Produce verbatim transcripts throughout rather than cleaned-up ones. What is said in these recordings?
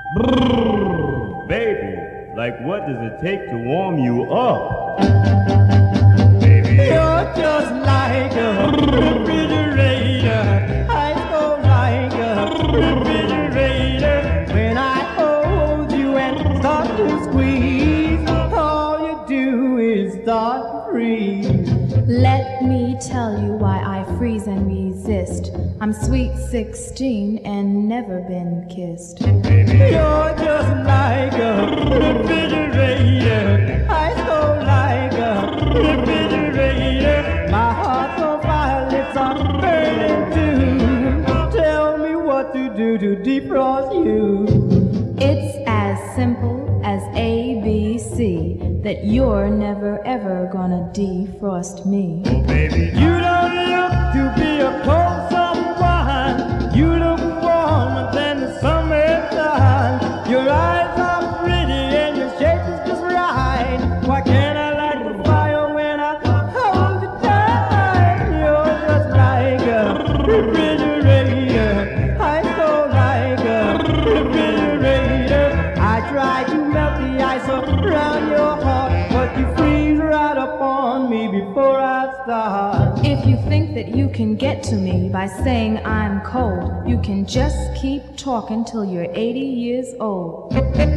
Brrr, baby, like what does it take to warm you up? Baby, you're just like a refrigerator. I go like a refrigerator. When I hold you and start to squeeze, all you do is start to freeze. Let me tell you why I freeze and resist. I'm sweet sixteen and never been kissed. You're just like a refrigerator. I go like a refrigerator. My heart's on fire, lips are burning too. Tell me what to do to defrost you. It's as simple as A B C, that you're never ever gonna defrost me. oh baby, You don't look to be a cold someone. You look warmer than the summertime. Your eyes are pretty and your shape is just right. Why can't I light the fire when I hold you tight? You're just like a refrigerator. I go like a refrigerator. I try to melt the ice around your heart, but you freeze right up on me before I start. If you think that you can get to me by saying I'm cold, you can just keep talking till you're eighty years old.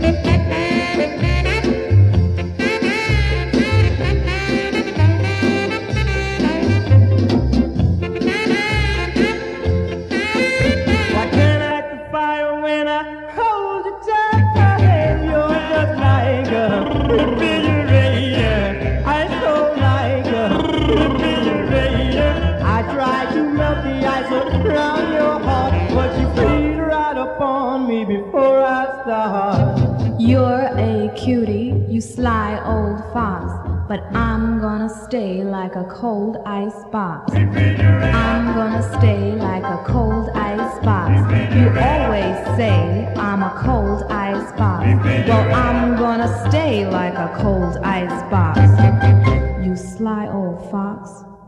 Why can't I light the fire when I hold you tight? You're just like a refrigerator. I go like a refrigerator. I try to melt the ice around your heart, but you freeze right up on me before I start. You're a cutie, you sly old fox, but I'm gonna stay like a cold ice box. I'm gonna stay like a cold ice box. You always say I'm a cold ice box. Well, I'm gonna stay like a cold ice box. You sly old fox.